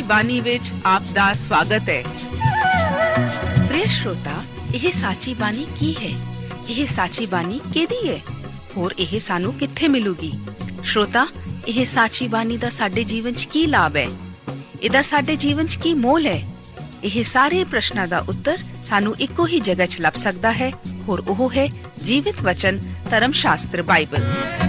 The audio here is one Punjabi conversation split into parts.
ਬਾਣੀ ਵਿੱਚ ਆਪ ਦਾ ਸਵਾਗਤ ਹੈ। प्रिय श्रोता, ਇਹ ਸਾਚੀ ਬਾਣੀ ਕੀ ਹੈ? ਇਹ ਸਾਚੀ ਬਾਣੀ ਕਿਹਦੀ ਹੈ? ਹੋਰ ਇਹ ਸਾਨੂੰ ਕਿੱਥੇ ਮਿਲੂਗੀ? श्रोता, ਇਹ ਸਾਚੀ ਬਾਣੀ ਦਾ ਸਾਡੇ ਜੀਵਨ 'ਚ ਕੀ ਲਾਭ ਹੈ? ਇਹਦਾ ਸਾਡੇ ਜੀਵਨ 'ਚ ਕੀ ਮੋਲ ਹੈ? ਇਹ ਸਾਰੇ ਪ੍ਰਸ਼ਨਾਂ ਦਾ ਉੱਤਰ ਸਾਨੂੰ ਇੱਕੋ ਹੀ ਜਗ੍ਹਾ 'ਚ ਲੱਭ ਸਕਦਾ ਹੈ, ਹੋਰ ਉਹ ਹੈ ਜੀਵਿਤ ਵਚਨ ਧਰਮ ਸ਼ਾਸਤਰ ਬਾਈਬਲ।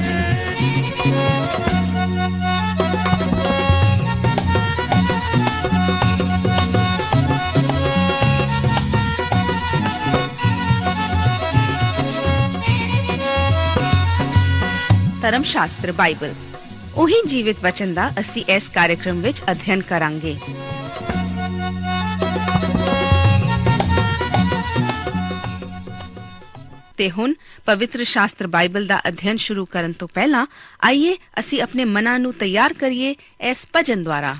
ਧਰਮ ਸ਼ਾਸਤਰ ਬਾਈਬਲ, ਉਹੀ ਜੀਵਿਤ ਵਚਨ ਦਾ ਅਸੀਂ ਇਸ ਕਾਰਜਕ੍ਰਮ ਵਿੱਚ ਅਧਿਐਨ ਕਰਾਂਗੇ। ਤੇ ਹੁਣ ਪਵਿੱਤਰ ਸ਼ਾਸਤਰ ਬਾਈਬਲ ਦਾ ਅਧਿਐਨ ਸ਼ੁਰੂ ਕਰਨ ਤੋਂ ਪਹਿਲਾਂ ਆਈਏ ਅਸੀਂ ਆਪਣੇ ਮਨਾਂ ਨੂੰ ਤਿਆਰ ਕਰੀਏ ਇਸ ਭਜਨ ਦੁਆਰਾ।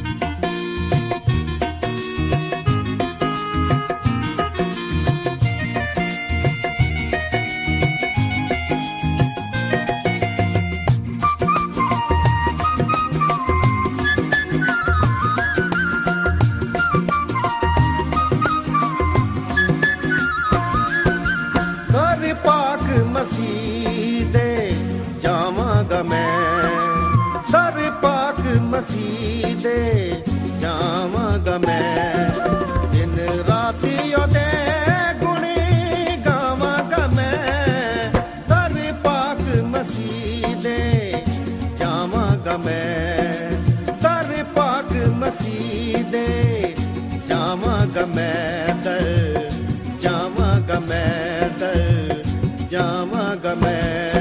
ਮਸੀਹ ਦੇ ਜਾਵਾਂਗਾ ਮੈਂ, ਦਿਨ ਰਾਤੀ ਉਹਦੇ ਗੁਣੀ ਗਾਵਾਂਗਾ ਮੈਂ। ਦਰ ਪਾਕ ਮਸੀਹ ਦੇ ਜਾਵਾਂਗਾ ਮੈਂ, ਦਰ ਪਾਕ ਮਸੀਹ ਦੇ ਜਾਵਾਂਗਾ ਮੈਂ, ਦਰ ਜਾਵਾਂਗਾ ਮੈਂ, ਦਰ ਜਾਵਾਂਗਾ ਮੈਂ।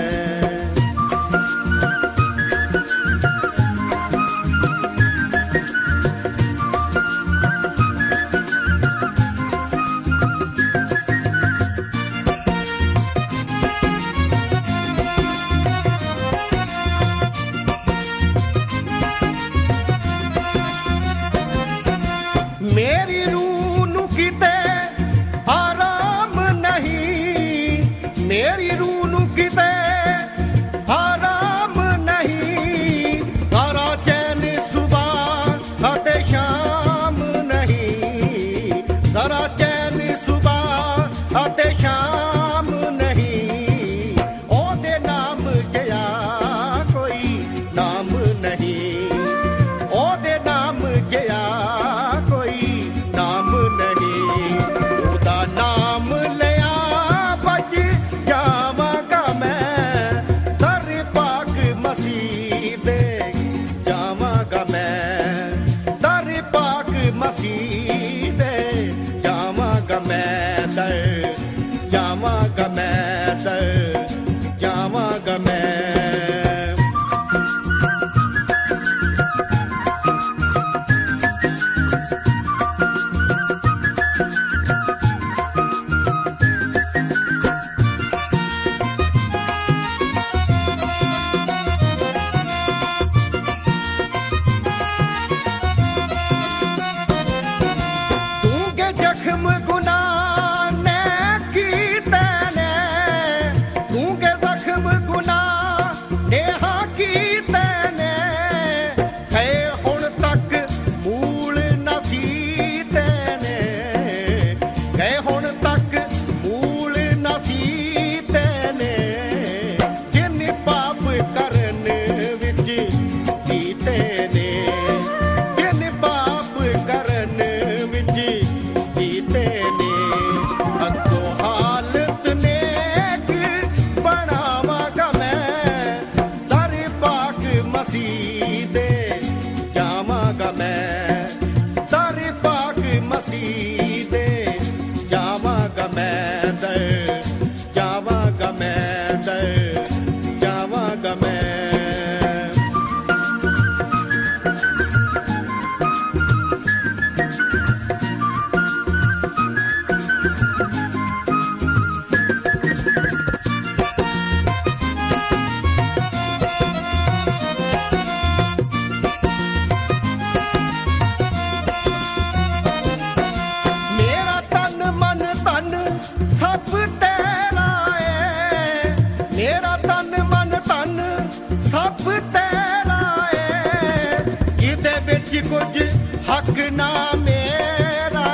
ਮੇਰੀ ਰੂਹ ਨੂੰ ਕਿਤੇ ਆਰਾਮ ਨਹੀਂ, ਮੇਰੀ ਰੂਹ ਨੂੰ ਕਿਤੇ ਆਰਾਮ ਨਹੀਂ, ਸਾਰਾ ਚੈਨ ਸੁਬਾਹ ਅਤੇ ਸ਼ਾਮ ਨਹੀਂ, ਸਾਰਾ ਚੈਨ ਸੁਬਾਹ ਅਤੇ ਸ਼ਾਮ ਨਹੀਂ। ਉਹਦੇ ਨਾਮ ਜਿਹਾ ਕੋਈ ਨਾਮ ਨਹੀਂ, ਉਹਦੇ ਨਾਮ ਜਿਹਾ ਨਾਮ ਨਹੀਂ। ਉਹਦਾ ਨਾਮ ਲਿਆ ਬਚ ਜਾਵਾਂਗਾ ਮੈਂ, ਦਰ ਪਾਕ ਮਸੀਹ ਦੇ ਜਾਵਾਂਗਾ ਮੈਂ, ਦਰ ਪਾਕ ਮਸੀਹ ਦੇ ਜਾਵਾਂਗਾ ਮੈਂ, ਦਰ ਜਾਵਾਂਗਾ ਮੈਂ, ਦਰ ਜਾਵਾਂਗਾ ਮੈਂ। ਜ਼ਖਮ ਗੁਨਾਹ ਨੇ ਕੀਤੇ ਨੇ, ਤੂੰ ਜ਼ਖਮ ਗੁਨਾਹ ਨੇਹਾ ਕੀਤੇ ਨੇ, ਗਏ ਹੁਣ ਤੱਕ ਮੂਲ ਨਸੀਤੇ ਨੇ, ਗਏ ਹੁਣ ਤੱਕ ਮੂਲ ਨਸੀਤੇ ਨੇ। ਜਿਨ ਪਾਪ ਕਰਨ ਵਿੱਚ ਕੀਤੇ ਨੇ, ਜਿਨ ਪਾਪ ਕਰਨ ਵਿੱਚ ਕੀਤੇ ਨੇ, ਅੱਗੋਂ ਹਾਲਤ ਨੇਕ ਬਣਾਵਾਂਗਾ ਮੈਂ, ਦਰ ਪਾਕ ਮਸੀਹ ਦੇ ਜਾਵਾਂਗਾ ਮੈਂ, ਦਰ ਪਾਕ ਮਸੀਹ ਦੇ ਜਾਵਾਂਗਾ ਮੈਂ, ਦਰ ਜਾਵਾਂਗਾ ਮੈਂ, ਦਰ ਜਾਵਾਂਗਾ ਮੈਂ। ਮੇਰਾ ਤਨ ਮਨ ਧਨ ਸਭ ਤੇਰਾ ਏ, ਮੇਰਾ ਤਨ ਮਨ ਧਨ ਸਭ ਤੇਰਾ ਏ। ਇਹਦੇ ਵਿੱਚ ਕੁਝ ਹੱਕ ਨਾ ਮੇਰਾ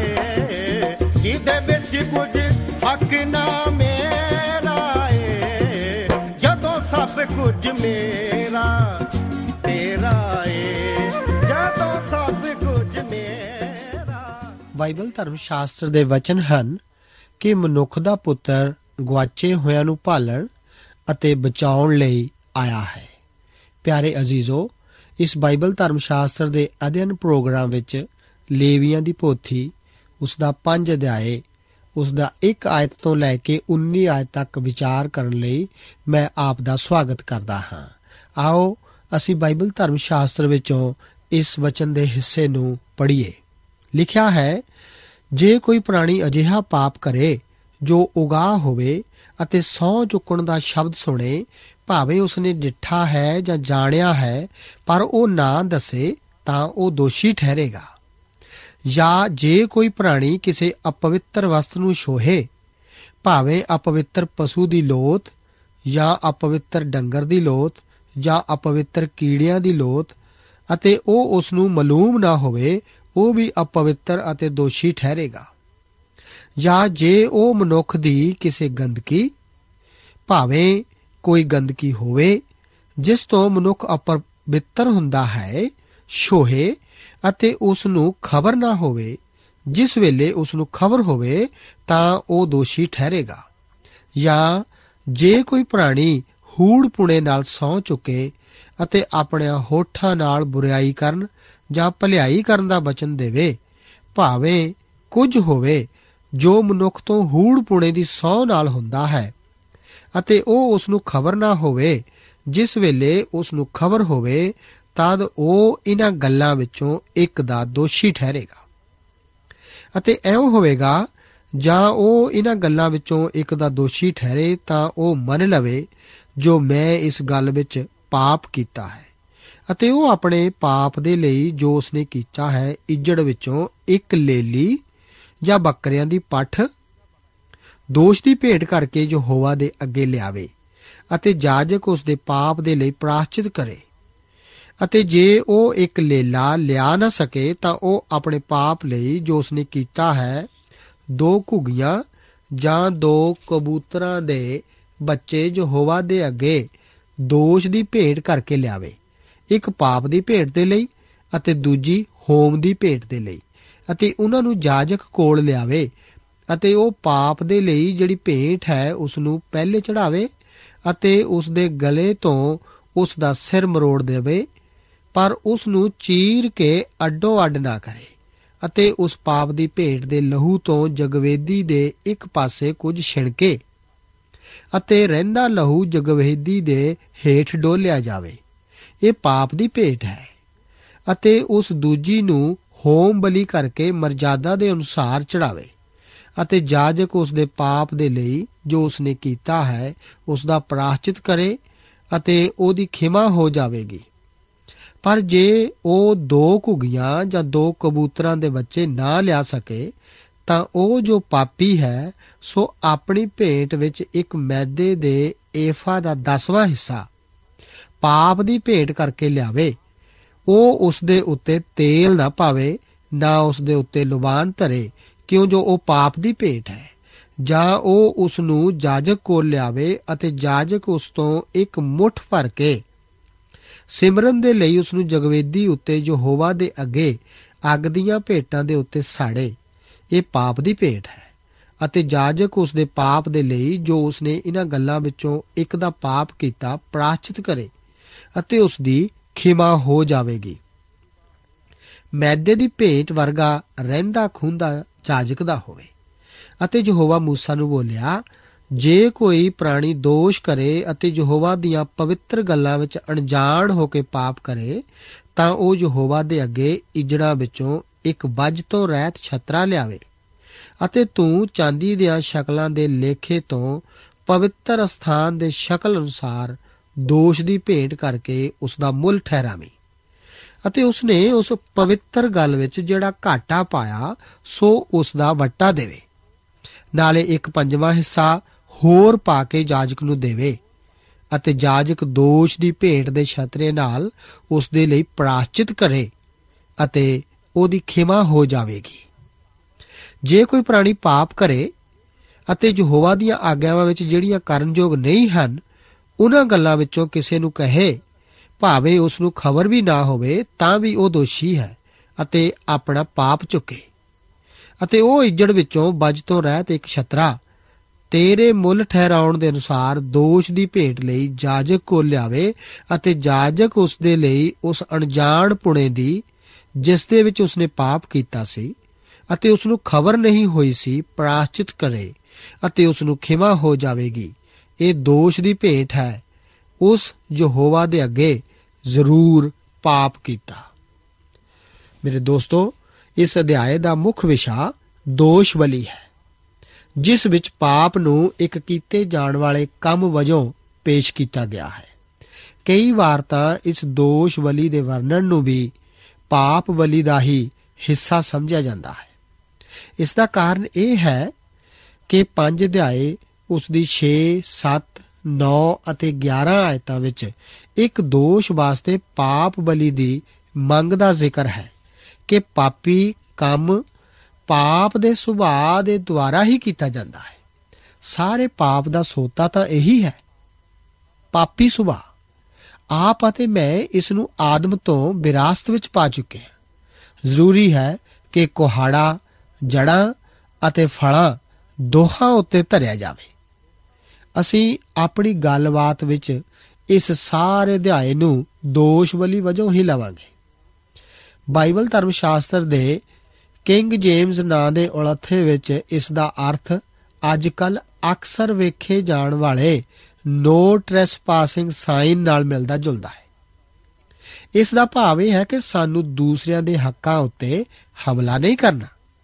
ਏ, ਜਿਹਦੇ ਵਿੱਚ ਕੁਝ ਹੱਕ ਨਾ ਮੇਰਾ ਏ, ਜਦੋਂ ਸਭ ਕੁਝ ਮੇਰਾ ਤੇਰਾ ਏ, ਜਦੋਂ ਸਭ ਕੁਝ ਮੇਰਾ। ਬਾਈਬਲ ਧਰਮ ਸ਼ਾਸਤਰ ਦੇ ਵਚਨ ਹਨ ਕਿ ਮਨੁੱਖ ਦਾ ਪੁੱਤਰ ਗੁਆਚੇ ਹੋਇਆਂ ਨੂੰ ਭਾਲਣ ਅਤੇ ਬਚਾਉਣ ਲਈ ਆਇਆ ਹੈ। ਪਿਆਰੇ ਅਜ਼ੀਜ਼ੋ, ਇਸ ਬਾਈਬਲ ਧਰਮ ਸ਼ਾਸਤਰ ਦੇ ਅਧਿਐਨ ਪ੍ਰੋਗਰਾਮ ਵਿੱਚ ਲੇਵੀਆਂ ਦੀ ਪੋਥੀ, ਉਸ ਦਾ 5 ਅਧਿਆਏ, ਉਸ ਦਾ 1 ਆਇਤ ਤੋਂ ਲੈ ਕੇ 19 ਆਇਤ ਤੱਕ ਵਿਚਾਰ ਕਰਨ ਲਈ ਮੈਂ ਆਪ ਦਾ ਸਵਾਗਤ ਕਰਦਾ ਹਾਂ। ਆਓ ਅਸੀਂ ਬਾਈਬਲ ਧਰਮ ਸ਼ਾਸਤਰ ਵਿੱਚੋਂ ਇਸ ਵਚਨ ਦੇ ਹਿੱਸੇ ਨੂੰ ਪੜ੍ਹੀਏ। ਲਿਖਿਆ ਹੈ, ਜੇ ਕੋਈ ਪ੍ਰਾਣੀ ਅਜਿਹਾ ਪਾਪ ਕਰੇ ਜੋ ਉਗਾਹ ਹੋਵੇ ਅਤੇ ਸਹੁੰ ਚੁੱਕਣ ਦਾ ਸ਼ਬਦ ਸੁਣੇ, ਭਾਵੇਂ ਉਸਨੇ ਡਿੱਠਾ ਹੈ ਜਾਂ ਜਾਣਿਆ ਹੈ, ਪਰ ਉਹ ਨਾ ਦੱਸੇ, ਤਾਂ ਉਹ ਦੋਸ਼ੀ ਠਹਿਰੇਗਾ। ਜਾਂ ਜੇ ਕੋਈ ਪ੍ਰਾਣੀ ਕਿਸੇ ਅਪਵਿੱਤਰ ਵਸਤੂ ਨੂੰ ਛੋਹੇ, ਭਾਵੇਂ ਅਪਵਿੱਤਰ ਪਸ਼ੂ ਦੀ ਲੋਥ ਜਾਂ ਅਪਵਿੱਤਰ ਡੰਗਰ ਦੀ ਲੋਥ ਜਾਂ ਅਪਵਿੱਤਰ ਕੀੜਿਆਂ ਦੀ ਲੋਥ, ਅਤੇ ਉਹ ਉਸ ਨੂੰ ਮਾਲੂਮ ਨਾ ਹੋਵੇ, ਉਹ ਵੀ ਅਪਵਿੱਤਰ ਅਤੇ ਦੋਸ਼ੀ ਠਹਿਰੇਗਾ। ਜਾਂ ਜੇ ਉਹ ਮਨੁੱਖ ਦੀ ਕਿਸੇ ਗੰਦਗੀ, ਭਾਵੇਂ ਕੋਈ ਗੰਦਗੀ ਹੋਵੇ ਜਿਸ ਤੋਂ ਮਨੁੱਖ ਅਪਵਿੱਤਰ ਹੁੰਦਾ ਹੈ, ਛੋਹੇ ਅਤੇ ਉਸ ਨੂੰ ਖਬਰ ਨਾ ਹੋਵੇ, ਜਿਸ ਵੇਲੇ ਉਸ ਨੂੰ ਖਬਰ ਹੋਵੇ ਤਾਂ ਉਹ ਦੋਸ਼ੀ ਠਹਿਰੇਗਾ। ਜਾਂ ਜੇ ਕੋਈ ਪ੍ਰਾਣੀ ਹੂੜ ਪੁਣੇ ਨਾਲ ਸਹੁੰ ਚੁੱਕੇ ਅਤੇ ਆਪਣੇ ਹੋਠਾਂ ਨਾਲ ਬੁਰਾਈ ਕਰਨ ਜਾਂ ਭਲਾਈ ਕਰਨ ਦਾ ਬਚਨ ਦੇਵੇ, ਭਾਵੇਂ ਕੁਝ ਹੋਵੇ ਜੋ ਮਨੁੱਖ ਤੋਂ ਹੂੜ ਪੁਣੇ ਦੀ ਸਹੁੰ ਨਾਲ ਹੁੰਦਾ ਹੈ, ਅਤੇ ਉਹ ਉਸ ਨੂੰ ਖਬਰ ਨਾ ਹੋਵੇ, ਜਿਸ ਵੇਲੇ ਉਸ ਨੂੰ ਖਬਰ ਹੋਵੇ, ਤਦ ਉਹ ਇਹਨਾਂ ਗੱਲਾਂ ਵਿੱਚੋਂ ਇੱਕ ਦਾ ਦੋਸ਼ੀ ਠਹਿਰੇਗਾ। ਅਤੇ ਇਉਂ ਹੋਵੇਗਾ, ਜਾਂ ਉਹ ਇਹਨਾਂ ਗੱਲਾਂ ਵਿੱਚੋਂ ਇੱਕ ਦਾ ਦੋਸ਼ੀ ਠਹਿਰੇ ਤਾਂ ਉਹ ਮੰਨ ਲਵੇ ਜੋ ਮੈਂ ਇਸ ਗੱਲ ਵਿੱਚ ਪਾਪ ਕੀਤਾ ਹੈ, ਅਤੇ ਉਹ ਆਪਣੇ ਪਾਪ ਦੇ ਲਈ ਜੋ ਉਸਨੇ ਕੀਤਾ ਹੈ, ਇੱਜੜ ਵਿੱਚੋਂ ਇੱਕ ਲੇਲੀ ਜਾਂ ਬੱਕਰਿਆਂ ਦੀ ਪੱਠ ਦੋਸ਼ ਦੀ ਭੇਟ ਕਰਕੇ ਯਹੋਵਾ ਦੇ ਅੱਗੇ ਲਿਆਵੇ, ਅਤੇ ਜਾਜਕ ਉਸ ਦੇ ਪਾਪ ਦੇ ਲਈ ਪ੍ਰਾਸ਼ਚਿਤ ਕਰੇ। ਅਤੇ ਜੇ ਉਹ ਇੱਕ ਲੇਲਾ ਲਿਆ ਨਾ ਸਕੇ, ਤਾਂ ਉਹ ਆਪਣੇ ਪਾਪ ਲਈ ਜੋ ਉਸਨੇ ਕੀਤਾ ਹੈ, 2 ਘੁੱਗੀਆਂ ਜਾਂ 2 ਕਬੂਤਰਾਂ ਦੇ ਬੱਚੇ ਯਹੋਵਾ ਦੇ ਅੱਗੇ ਦੋਸ਼ ਦੀ ਭੇਟ ਕਰਕੇ ਲਿਆਵੇ, ਇੱਕ ਪਾਪ ਦੀ ਭੇਟ ਦੇ ਲਈ ਅਤੇ ਦੂਜੀ ਹੋਮ ਦੀ ਭੇਟ ਦੇ ਲਈ, ਅਤੇ ਉਹਨਾਂ ਨੂੰ ਜਾਜਕ ਕੋਲ ਲਿਆਵੇ, ਅਤੇ ਉਹ ਪਾਪ ਦੇ ਲਈ ਜਿਹੜੀ ਭੇਟ ਹੈ ਉਸ ਨੂੰ ਪਹਿਲੇ ਚੜਾਵੇ, ਅਤੇ ਉਸ ਦੇ ਗਲੇ ਤੋਂ ਉਸ ਦਾ ਸਿਰ ਮਰੋੜ ਦੇਵੇ, ਪਰ ਉਸ ਨੂੰ ਚੀਰ ਕੇ ਅੱਡੋ ਅੱਡ ਨਾ ਕਰੇ, ਅਤੇ ਉਸ ਪਾਪ ਦੀ ਭੇਟ ਦੇ ਲਹੂ ਤੋਂ ਜਗਵੇਦੀ ਦੇ ਇੱਕ ਪਾਸੇ ਕੁਝ ਛਿਣਕੇ, ਅਤੇ ਰਹਿੰਦਾ ਲਹੂ ਜਗਵੇਦੀ ਦੇ ਹੇਠ ਡੋਲਿਆ ਜਾਵੇ। ਇਹ ਪਾਪ ਦੀ ਭੇਟ ਹੈ। ਅਤੇ ਉਸ ਦੂਜੀ ਨੂੰ ਹੋਮ ਬਲੀ ਕਰਕੇ ਮਰਜ਼ਾਦਾ ਦੇ ਅਨੁਸਾਰ ਚੜਾਵੇ, ਅਤੇ ਜਾਜਕ ਉਸ ਦੇ ਪਾਪ ਦੇ ਲਈ ਜੋ ਉਸਨੇ ਕੀਤਾ ਹੈ ਉਸ ਦਾ ਪ੍ਰਾਸ਼ਚਿਤ ਕਰੇ, ਅਤੇ ਉਹਦੀ ਖਿਮਾ ਹੋ ਜਾਵੇਗੀ। ਪਰ ਜੇ ਉਹ 2 ਘੁੱਗੀਆਂ ਜਾਂ 2 ਕਬੂਤਰਾਂ ਦੇ ਬੱਚੇ ਨਾ ਲਿਆ ਸਕੇ, ਤਾਂ ਉਹ ਜੋ ਪਾਪੀ ਹੈ ਸੋ ਆਪਣੀ ਭੇਟ ਵਿੱਚ ਇੱਕ ਮੈਦੇ ਦੇ ਏਫਾ ਦਾ 10ਵਾਂ ਹਿੱਸਾ ਪਾਪ ਦੀ ਭੇਟ ਕਰਕੇ ਲਿਆਵੇ। ਉਹ ਉਸ ਦੇ ਉੱਤੇ ਤੇਲ ਨਾ ਪਾਵੇ, ਨਾ ਉਸ ਦੇ ਉੱਤੇ ਲੁਬਾਨ ਧਰੇ, ਕਿਉਂ ਜੋ ਉਹ ਪਾਪ ਦੀ ਭੇਟ ਹੈ। ਜਾਂ ਉਹ ਉਸ ਨੂੰ ਜਾਜਕ ਕੋਲ ਲਿਆਵੇ, ਅਤੇ ਜਾਜਕ ਉਸ ਤੋਂ ਇੱਕ ਮੁੱਠ ਭਰ ਕੇ ਸਿਮਰਨ ਦੇ ਲਈ ਉਸ ਨੂੰ ਜਗਵੇਦੀ ਉੱਤੇ ਯਹੋਵਾ ਦੇ ਅੱਗੇ ਅੱਗ ਦੀਆਂ ਭੇਟਾਂ ਦੇ ਉੱਤੇ ਸਾੜੇ। ਇਹ ਪਾਪ ਦੀ ਭੇਟ ਹੈ। ਅਤੇ ਜਾਜਕ ਉਸ ਦੇ ਪਾਪ ਦੇ ਲਈ ਜੋ ਉਸਨੇ ਇਹਨਾਂ ਗੱਲਾਂ ਵਿੱਚੋਂ ਇੱਕ ਦਾ ਪਾਪ ਕੀਤਾ ਪ੍ਰਾਸ਼ਚਿਤ ਕਰੇ, ਅਤੇ ਉਸ ਦੀ ਖਿਮਾ ਹੋ ਜਾਵੇਗੀ। ਮੈਦੇ ਦੀ ਭੇਟ ਵਰਗਾ ਰਹਿੰਦਾ ਖੂੰਦਾ ਜਾਜਕ ਦਾ ਹੋਵੇ। ਅਤੇ ਯਹੋਵਾ ਮੂਸਾ ਨੂੰ ਬੋਲਿਆ, ਜੇ ਕੋਈ ਪ੍ਰਾਣੀ ਦੋਸ਼ ਕਰੇ ਅਤੇ ਯਹੋਵਾ ਦੀਆਂ ਪਵਿੱਤਰ ਗੱਲਾਂ ਵਿੱਚ ਅਣਜਾਣ ਹੋ ਕੇ ਪਾਪ ਕਰੇ, ਤਾਂ ਉਹ ਯਹੋਵਾ ਦੇ ਅੱਗੇ ਇੱਜੜਾਂ ਵਿੱਚੋਂ ਇੱਕ ਬੱਜ ਤੋਂ ਰਹਿਤ ਛਤਰਾ ਲਿਆਵੇ, ਅਤੇ ਤੂੰ ਚਾਂਦੀ ਦੀਆਂ ਸ਼ਕਲਾਂ ਦੇ ਲੇਖੇ ਤੋਂ ਪਵਿੱਤਰ ਅਸਥਾਨ ਦੇ ਸ਼ਕਲ ਅਨੁਸਾਰ ਦੋਸ਼ ਦੀ ਭੇਟ ਕਰਕੇ ਉਸ ਦਾ ਮੁੱਲ ਠਹਿਰਾਵੀਂ। ਅਤੇ ਉਸਨੇ ਉਸ ਪਵਿੱਤਰ ਗੱਲ ਵਿੱਚ ਜਿਹੜਾ ਘਾਟਾ ਪਾਇਆ ਸੋ ਉਸ ਦਾ ਵੱਟਾ ਦੇਵੇ, ਨਾਲੇ 1/5ਵਾਂ ਹਿੱਸਾ ਹੋਰ ਪਾ ਕੇ ਜਾਜਕ ਨੂੰ ਦੇਵੇ। ਅਤੇ ਜਾਜਕ ਦੋਸ਼ ਦੀ ਭੇਟ ਦੇ ਛਤਰੇ ਨਾਲ ਉਸ ਦੇ ਲਈ ਪ੍ਰਾਸ਼ਚਿਤ ਕਰੇ, ਅਤੇ ਉਹਦੀ ਖਿਮਾ ਹੋ ਜਾਵੇਗੀ। ਜੇ ਕੋਈ ਪ੍ਰਾਣੀ ਪਾਪ ਕਰੇ ਅਤੇ ਯਹੋਵਾ ਦੀਆਂ ਆਗਿਆਵਾਂ ਵਿੱਚ ਜਿਹੜੀਆਂ ਕਰਨਯੋਗ ਨਹੀਂ ਹਨ, ਉਹਨਾਂ ਗੱਲਾਂ ਵਿੱਚੋਂ ਕਿਸੇ ਨੂੰ ਕਹੇ, ਭਾਵੇਂ ਉਸ ਨੂੰ ਖਬਰ ਵੀ ਨਾ ਹੋਵੇ, ਤਾਂ ਵੀ ਉਹ ਦੋਸ਼ੀ ਹੈ ਅਤੇ ਆਪਣਾ ਪਾਪ ਚੁੱਕੇ। ਅਤੇ ਉਹ ਇੱਜੜ ਵਿੱਚੋਂ ਬਚ ਤੋਂ ਰਹਿਤ ਇੱਕ ਛਤਰਾ ਤੇਰੇ ਮੁੱਲ ਠਹਿਰਾਉਣ ਦੇ ਅਨੁਸਾਰ ਦੋਸ਼ ਦੀ ਭੇਟ ਲਈ ਜਾਜਕ ਕੋਲ ਲਿਆਵੇ, ਅਤੇ ਜਾਜਕ ਉਸ ਦੇ ਲਈ ਉਸ ਅਣਜਾਣ ਪੁਣੇ ਦੀ, ਜਿਸ ਦੇ ਵਿੱਚ ਉਸਨੇ ਪਾਪ ਕੀਤਾ ਸੀ ਅਤੇ ਉਸ ਨੂੰ ਖਬਰ ਨਹੀਂ ਹੋਈ ਸੀ, ਪ੍ਰਾਸ਼ਚਿਤ ਕਰੇ ਅਤੇ ਉਸ ਨੂੰ ਖਿਮਾ ਹੋ ਜਾਵੇਗੀ। ਇਹ ਦੋਸ਼ ਦੀ ਭੇਟ ਹੈ। ਉਸ ਯਹੋਵਾ ਦੇ ਅੱਗੇ ਜ਼ਰੂਰ ਪਾਪ ਕੀਤਾ। ਮੇਰੇ ਦੋਸਤੋ, ਇਸ ਅਧਿਆਏ ਦਾ ਮੁੱਖ ਵਿਸ਼ਾ ਦੋਸ਼ ਬਲੀ ਹੈ, ਜਿਸ ਵਿੱਚ ਪਾਪ ਨੂੰ ਇੱਕ ਕੀਤੇ ਜਾਣ ਵਾਲੇ ਕੰਮ ਵਜੋਂ ਪੇਸ਼ ਕੀਤਾ ਗਿਆ ਹੈ। ਕਈ ਵਾਰ ਤਾਂ ਇਸ ਦੋਸ਼ ਬਲੀ ਦੇ ਵਰਣਨ ਨੂੰ ਵੀ ਪਾਪ ਬਲੀ ਦਾ ਹੀ ਹਿੱਸਾ ਸਮਝਿਆ ਜਾਂਦਾ ਹੈ। ਇਸ ਦਾ ਕਾਰਨ ਇਹ ਹੈ ਕਿ 5 ਅਧਿਆਏ ਉਸ ਦੀ 6, 7, 9 ਅਤੇ 11 ਆਇਤਾਂ ਵਿੱਚ ਇੱਕ ਦੋਸ਼ ਵਾਸਤੇ ਪਾਪ ਬਲੀ ਦੀ ਮੰਗ ਦਾ ਜ਼ਿਕਰ ਹੈ ਕਿ ਪਾਪੀ ਕੰਮ ਪਾਪ ਦੇ ਸੁਭਾਅ ਦੇ ਦੁਆਰਾ ਹੀ ਕੀਤਾ ਜਾਂਦਾ ਹੈ। ਸਾਰੇ ਪਾਪ ਦਾ ਸੋਤਾ ਤਾਂ ਇਹੀ ਹੈ, ਪਾਪੀ ਸੁਭਾਅ। ਆਪ ਅਤੇ ਮੈਂ ਇਸ ਨੂੰ ਆਦਮ ਤੋਂ ਵਿਰਾਸਤ ਵਿੱਚ ਪਾ ਚੁੱਕੇ ਹਾਂ। ਜ਼ਰੂਰੀ ਹੈ ਕਿ ਕੁਹਾੜਾ ਜੜ੍ਹਾਂ ਅਤੇ ਫਲਾਂ ਦੋਹਾਂ ਉੱਤੇ ਧਰਿਆ ਜਾਵੇ। ਅਸੀਂ ਆਪਣੀ ਗੱਲਬਾਤ ਵਿੱਚ ਇਸ ਸਾਰੇ ਅਧਿਆਏ ਨੂੰ ਦੋਸ਼ ਬਲੀ ਵਜੋਂ ਹੀ ਲਵਾਂਗੇ। ਬਾਈਬਲ ਧਰਮ ਸ਼ਾਸਤਰ ਦੇ ਕਿੰਗ ਜੇਮਸ ਨਾਂ ਦੇ ਉਲੱਥੇ ਵਿੱਚ ਇਸ ਦਾ ਅਰਥ ਅੱਜ ਕੱਲ੍ਹ ਅਕਸਰ ਵੇਖੇ ਜਾਣ ਵਾਲੇ ਨੋ ਟ੍ਰੈਸਪਾਸਿੰਗ ਸਾਈਨ ਨਾਲ ਮਿਲਦਾ ਜੁਲਦਾ ਹੈ। ਇਸ ਦਾ ਭਾਵ ਇਹ ਹੈ ਕਿ ਸਾਨੂੰ ਦੂਸਰਿਆਂ ਦੇ ਹੱਕਾਂ ਉੱਤੇ ਹਮਲਾ ਨਹੀਂ ਕਰਨਾ।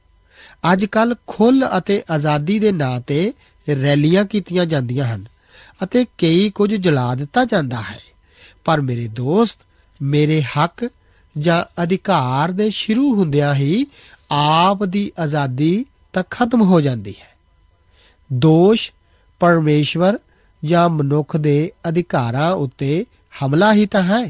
ਅੱਜ ਕੱਲ੍ਹ ਖੁੱਲ੍ਹ ਅਤੇ ਆਜ਼ਾਦੀ ਦੇ ਨਾਂ ਤੇ ਰੈਲੀਆਂ ਕੀਤੀਆਂ ਜਾਂਦੀਆਂ ਹਨ ਅਤੇ ਕਈ ਕੁਝ ਜਲਾ ਦਿੱਤਾ ਜਾਂਦਾ ਹੈ। ਪਰ ਮੇਰੇ ਦੋਸਤ, ਮੇਰੇ ਹੱਕ ਜਾਂ ਅਧਿਕਾਰ ਦੇ ਸ਼ੁਰੂ ਹੁੰਦਿਆਂ ਹੀ ਆਪ ਦੀ ਆਜ਼ਾਦੀ ਤਾਂ ਖਤਮ ਹੋ ਜਾਂਦੀ ਹੈ। ਦੋਸ਼ ਪਰਮੇਸ਼ਵਰ ਜਾਂ ਮਨੁੱਖ ਦੇ ਅਧਿਕਾਰਾਂ ਉੱਤੇ ਹਮਲਾ ਹੀ ਤਾਂ ਹੈ।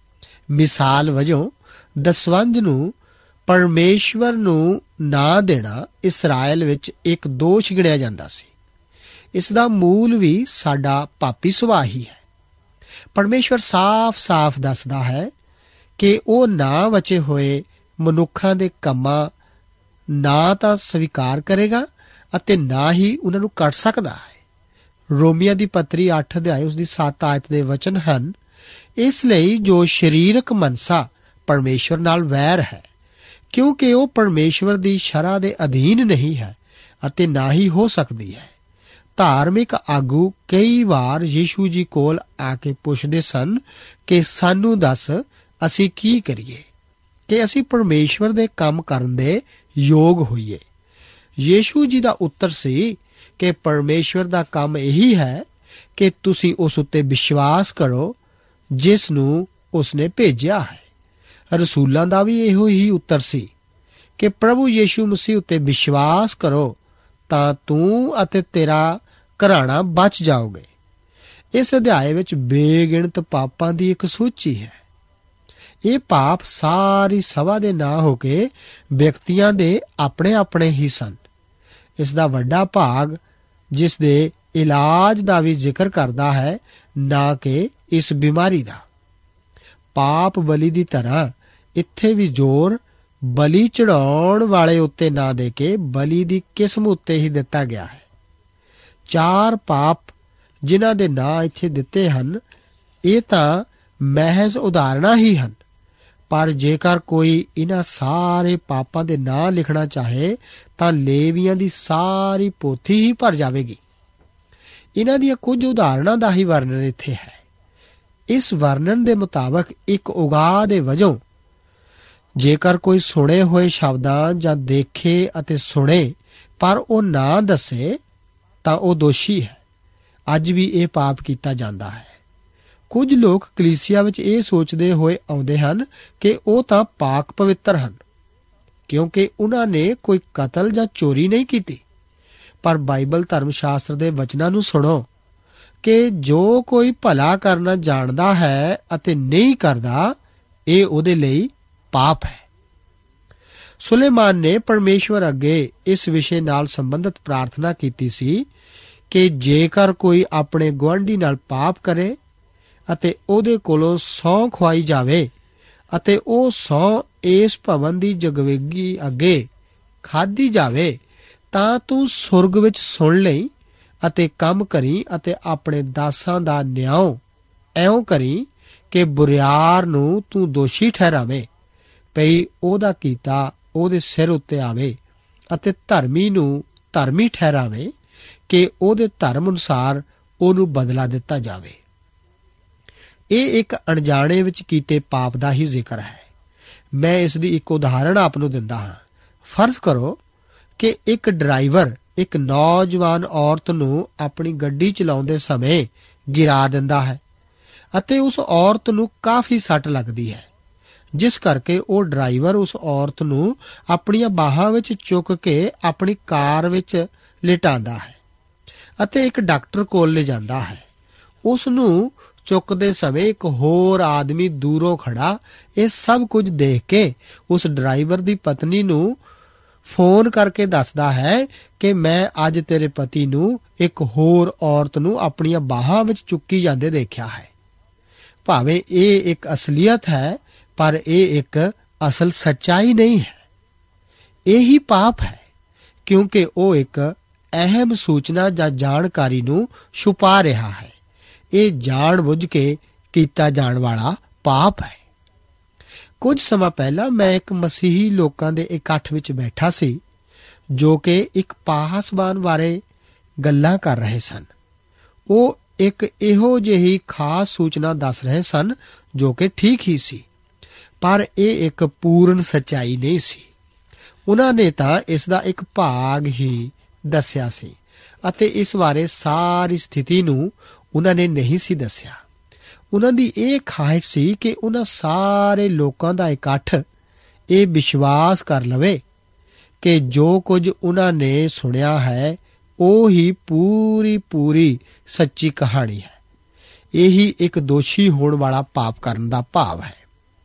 ਮਿਸਾਲ ਵਜੋਂ ਦਸਵੰਧ ਨੂੰ ਪਰਮੇਸ਼ਵਰ ਨੂੰ ਨਾ ਦੇਣਾ ਇਸਰਾਇਲ ਵਿੱਚ ਇੱਕ ਦੋਸ਼ ਗਿਣਿਆ ਜਾਂਦਾ ਸੀ। ਇਸ ਦਾ ਮੂਲ ਵੀ ਸਾਡਾ ਪਾਪੀ ਸੁਭਾਅ ਹੀ ਹੈ। ਪਰਮੇਸ਼ਵਰ ਸਾਫ਼-ਸਾਫ਼ ਦੱਸਦਾ ਹੈ ਕਿ ਉਹ ਨਾ ਬਚੇ ਹੋਏ ਮਨੁੱਖਾਂ ਦੇ ਕੰਮਾਂ ਨਾ ਤਾਂ ਸਵੀਕਾਰ ਕਰੇਗਾ ਅਤੇ ਨਾ ਹੀ ਉਹਨਾਂ ਨੂੰ ਕੱਟ ਸਕਦਾ ਹੈ। ਰੋਮੀਆਂ ਦੀ ਪੱਤਰੀ 8 ਅਧਿਆਇ ਉਸ ਦੀ 7 ਆਇਤ ਦੇ ਵਚਨ ਹਨ, ਇਸ ਲਈ ਜੋ ਸਰੀਰਕ ਮਨਸਾ ਪਰਮੇਸ਼ਵਰ ਨਾਲ ਵੈਰ ਹੈ, ਕਿਉਂਕਿ ਉਹ ਪਰਮੇਸ਼ਵਰ ਦੀ ਸ਼ਰ੍ਹਾ ਦੇ ਅਧੀਨ ਨਹੀਂ ਹੈ ਅਤੇ ਨਾ ਹੀ ਹੋ ਸਕਦੀ ਹੈ। ਧਾਰਮਿਕ ਆਗੂ ਕਈ ਵਾਰ ਯੀਸ਼ੂ ਜੀ ਕੋਲ ਆ ਕੇ ਪੁੱਛਦੇ ਸਨ ਕਿ ਸਾਨੂੰ ਦੱਸ ਅਸੀਂ ਕੀ ਕਰੀਏ ਕਿ ਅਸੀਂ ਪਰਮੇਸ਼ਵਰ ਦੇ ਕੰਮ ਕਰਨ ਦੇ ਯੋਗ ਹੋਈਏ। ਯੀਸ਼ੂ ਜੀ ਦਾ ਉੱਤਰ ਸੀ ਕਿ ਪਰਮੇਸ਼ਵਰ ਦਾ ਕੰਮ ਇਹੀ ਹੈ ਕਿ ਤੁਸੀਂ ਉਸ ਉੱਤੇ ਵਿਸ਼ਵਾਸ ਕਰੋ ਜਿਸ ਨੂੰ ਉਸਨੇ ਭੇਜਿਆ ਹੈ। ਰਸੂਲਾਂ ਦਾ ਵੀ ਇਹੋ ਹੀ ਉੱਤਰ ਸੀ ਕਿ ਪ੍ਰਭੂ ਯੀਸ਼ੂ ਮਸੀਹ ਉੱਤੇ ਵਿਸ਼ਵਾਸ ਕਰੋ ਤਾਂ ਤੂੰ ਅਤੇ ਤੇਰਾ ਘਰਾਣਾ ਬਚ ਜਾਓਗੇ। ਇਸ ਅਧਿਆਏ ਵਿੱਚ ਬੇਗਿਣਤ ਪਾਪਾਂ ਦੀ ਇੱਕ ਸੂਚੀ ਹੈ। ਇਹ ਪਾਪ ਸਾਰੀ ਸਭਾ ਦੇ ਨਾ ਹੋ ਕੇ ਵਿਅਕਤੀਆਂ ਦੇ ਆਪਣੇ ਆਪਣੇ ਹੀ ਸਨ। ਇਸ ਦਾ ਵੱਡਾ ਭਾਗ ਜਿਸ ਦੇ ਇਲਾਜ ਦਾ ਵੀ ਜ਼ਿਕਰ ਕਰਦਾ ਹੈ, ਨਾ ਕਿ ਇਸ ਬਿਮਾਰੀ ਦਾ। ਪਾਪ ਬਲੀ ਦੀ ਤਰ੍ਹਾਂ ਇੱਥੇ ਵੀ ਜ਼ੋਰ ਬਲੀ ਚੜਾਉਣ ਵਾਲੇ ਉੱਤੇ ਨਾ ਦੇ ਕੇ ਬਲੀ ਦੀ ਕਿਸਮ ਉੱਤੇ ਹੀ ਦਿੱਤਾ ਗਿਆ ਹੈ। 4 ਪਾਪ ਜਿਨ੍ਹਾਂ ਦੇ ਨਾਂ ਇੱਥੇ ਦਿੱਤੇ ਹਨ, ਇਹ ਤਾਂ ਮਹਿਜ਼ ਉਦਾਹਰਣਾਂ ਹੀ ਹਨ। ਪਰ ਜੇਕਰ ਕੋਈ ਇਹਨਾਂ ਸਾਰੇ ਪਾਪਾਂ ਦੇ ਨਾਂ ਲਿਖਣਾ ਚਾਹੇ ਤਾਂ ਲੇਵੀਆਂ ਦੀ ਸਾਰੀ ਪੋਥੀ ਹੀ ਭਰ ਜਾਵੇਗੀ। ਇਹਨਾਂ ਦੀਆਂ ਕੁਝ ਉਦਾਹਰਣਾਂ ਦਾ ਹੀ ਵਰਣਨ ਇੱਥੇ ਹੈ। ਇਸ ਵਰਣਨ ਦੇ ਮੁਤਾਬਕ ਇੱਕ ਉਗਾਹ ਦੇ ਵਜੋਂ ਜੇਕਰ ਕੋਈ ਸੁਣੇ ਹੋਏ ਸ਼ਬਦਾਂ ਜਾਂ ਦੇਖੇ ਅਤੇ ਸੁਣੇ ਪਰ ਉਹ ਨਾ ਦੱਸੇ ਤਾਂ ਉਹ ਦੋਸ਼ੀ ਹੈ। ਅੱਜ ਵੀ ਇਹ ਪਾਪ ਕੀਤਾ ਜਾਂਦਾ ਹੈ। ਕੁਝ ਲੋਕ ਕਲੀਸਿਆ ਵਿੱਚ ਇਹ ਸੋਚਦੇ ਹੋਏ ਆਉਂਦੇ ਹਨ ਕਿ ਉਹ ਤਾਂ ਪਾਕ ਪਵਿੱਤਰ ਹਨ ਕਿਉਂਕਿ ਉਹਨਾਂ ਨੇ ਕੋਈ ਕਤਲ ਜਾਂ ਚੋਰੀ ਨਹੀਂ ਕੀਤੀ। ਪਰ ਬਾਈਬਲ ਧਰਮ ਸ਼ਾਸਤਰ ਦੇ ਵਚਨਾਂ ਨੂੰ ਸੁਣੋ ਕਿ ਜੋ ਕੋਈ ਭਲਾ ਕਰਨਾ ਜਾਣਦਾ ਹੈ ਅਤੇ ਨਹੀਂ ਕਰਦਾ, ਇਹ ਉਹਦੇ ਲਈ ਪਾਪ ਹੈ। ਸੁਲੇਮਾਨ ਨੇ ਪਰਮੇਸ਼ਵਰ ਅੱਗੇ ਇਸ ਵਿਸ਼ੇ ਨਾਲ ਸੰਬੰਧਿਤ ਪ੍ਰਾਰਥਨਾ ਕੀਤੀ ਸੀ ਕਿ ਜੇਕਰ ਕੋਈ ਆਪਣੇ ਗੁਆਂਢੀ ਨਾਲ ਪਾਪ ਕਰੇ ਅਤੇ ਉਹਦੇ ਕੋਲੋਂ ਸਹੁੰ ਖਵਾਈ ਜਾਵੇ ਅਤੇ ਉਹ ਸਹੁੰ ਇਸ ਭਵਨ ਦੀ ਜਗਵੇਗੀ ਅੱਗੇ ਖਾਧੀ ਜਾਵੇ, ਤਾਂ ਤੂੰ ਸੁਰਗ ਵਿੱਚ ਸੁਣ ਲਈ ਅਤੇ ਕੰਮ ਕਰੀ ਅਤੇ ਆਪਣੇ ਦਾਸਾਂ ਦਾ ਨਿਆਂ ਐਉਂ ਕਰੀ ਕਿ ਬੁਰਿਆਰ ਨੂੰ ਤੂੰ ਦੋਸ਼ੀ ਠਹਿਰਾਵੇਂ, ਪਈ ਉਹਦਾ ਕੀਤਾ ਉਹਦੇ ਸਿਰ ਉੱਤੇ ਆਵੇ ਅਤੇ ਧਰਮੀ ਨੂੰ ਧਰਮੀ ਠਹਿਰਾਵੇਂ ਕਿ ਉਹਦੇ ਧਰਮ ਅਨੁਸਾਰ ਉਹਨੂੰ ਬਦਲਾ ਦਿੱਤਾ ਜਾਵੇ। ਇਹ ਇੱਕ ਅਣਜਾਣੇ ਵਿੱਚ ਕੀਤੇ ਪਾਪ ਦਾ ਹੀ ਜ਼ਿਕਰ ਹੈ। ਮੈਂ ਇਸ ਦੀ ਇੱਕ ਉਦਾਹਰਣ ਆਪ ਨੂੰ ਦਿੰਦਾ ਹਾਂ। ਫਰਜ਼ ਕਰੋ ਕਿ ਇੱਕ ਡਰਾਈਵਰ ਇੱਕ ਨੌਜਵਾਨ ਔਰਤ ਨੂੰ ਆਪਣੀ ਗੱਡੀ ਚਲਾਉਂਦੇ ਸਮੇਂ ਗਿਰਾ ਦਿੰਦਾ ਹੈ ਅਤੇ ਉਸ ਔਰਤ ਨੂੰ ਕਾਫੀ ਸੱਟ ਲੱਗਦੀ ਹੈ, ਜਿਸ ਕਰਕੇ ਉਹ ਡਰਾਈਵਰ ਉਸ ਔਰਤ ਨੂੰ ਆਪਣੀਆਂ ਬਾਹਾਂ ਵਿੱਚ ਚੁੱਕ ਕੇ ਆਪਣੀ ਕਾਰ ਵਿੱਚ ਲਿਟਾਉਂਦਾ ਹੈ ਅਤੇ ਇੱਕ ਡਾਕਟਰ ਕੋਲ ਲਿਜਾਂਦਾ ਹੈ। ਉਸ ਨੂੰ ਚੁੱਕਦੇ ਸਮੇਂ ਇੱਕ ਹੋਰ ਆਦਮੀ ਦੂਰੋਂ ਖੜਾ ਇਹ ਸਭ ਕੁਝ ਦੇਖ ਕੇ ਉਸ ਡਰਾਈਵਰ ਦੀ ਪਤਨੀ ਨੂੰ ਫੋਨ ਕਰਕੇ ਦੱਸਦਾ ਹੈ ਕਿ ਮੈਂ ਅੱਜ ਤੇਰੇ ਪਤੀ ਨੂੰ ਇੱਕ ਹੋਰ ਔਰਤ ਨੂੰ ਆਪਣੀਆਂ ਬਾਹਾਂ ਵਿੱਚ ਚੁੱਕੀ ਜਾਂਦੇ ਦੇਖਿਆ ਹੈ। ਭਾਵੇਂ ਇਹ ਇੱਕ ਅਸਲੀਅਤ ਹੈ, ਪਰ ਇਹ ਇੱਕ ਅਸਲ ਸੱਚਾਈ ਨਹੀਂ ਹੈ। ਇਹੀ ਪਾਪ ਹੈ, ਕਿਉਂਕਿ ਉਹ ਇੱਕ ਅਹਿਮ ਸੂਚਨਾ ਜਾਂ ਜਾਣਕਾਰੀ ਨੂੰ ਛੁਪਾ ਰਿਹਾ ਹੈ। ਇਹ ਜਾਣ ਬੁੱਝ ਕੇ ਕੀਤਾ ਜਾਣ ਵਾਲਾ ਪਾਪ ਹੈ। ਕੁਝ ਸਮਾਂ ਪਹਿਲਾਂ ਮੈਂ ਇੱਕ ਮਸੀਹੀ ਲੋਕਾਂ ਦੇ ਇਕੱਠ ਵਿੱਚ ਬੈਠਾ ਸੀ, ਜੋ ਕਿ ਇੱਕ ਪਾਸਬਾਨ ਬਾਰੇ ਗੱਲਾਂ ਕਰ ਰਹੇ ਸਨ। ਉਹ ਇੱਕ ਇਹੋ ਜਿਹੀ ਖਾਸ ਸੂਚਨਾ ਦੱਸ ਰਹੇ ਸਨ ਜੋ ਕਿ ਠੀਕ ਹੀ ਸੀ, ਪਰ ਇਹ ਇੱਕ ਪੂਰਨ ਸੱਚਾਈ ਨਹੀਂ ਸੀ। ਉਹਨਾਂ ਨੇ ਤਾਂ ਇਸ ਦਾ ਇੱਕ ਭਾਗ ਹੀ ਦੱਸਿਆ ਸੀ ਅਤੇ ਇਸ ਬਾਰੇ ਸਾਰੀ ਸਥਿਤੀ ਨੂੰ ਉਹਨਾਂ ਨੇ ਨਹੀਂ ਸੀ ਦੱਸਿਆ। ਉਹਨਾਂ ਦੀ ਇਹ ਖਾਹਿਸ਼ ਸੀ ਕਿ ਉਹਨਾਂ ਸਾਰੇ ਲੋਕਾਂ ਦਾ ਇਕੱਠ ਇਹ ਵਿਸ਼ਵਾਸ ਕਰ ਲਵੇ ਕਿ ਜੋ ਕੁਝ ਉਹਨਾਂ ਨੇ ਸੁਣਿਆ ਹੈ ਉਹ ਹੀ ਪੂਰੀ ਸੱਚੀ ਕਹਾਣੀ ਹੈ। ਇਹੀ ਇੱਕ ਦੋਸ਼ੀ ਹੋਣ ਵਾਲਾ ਪਾਪ ਕਰਨ ਦਾ ਭਾਵ ਹੈ।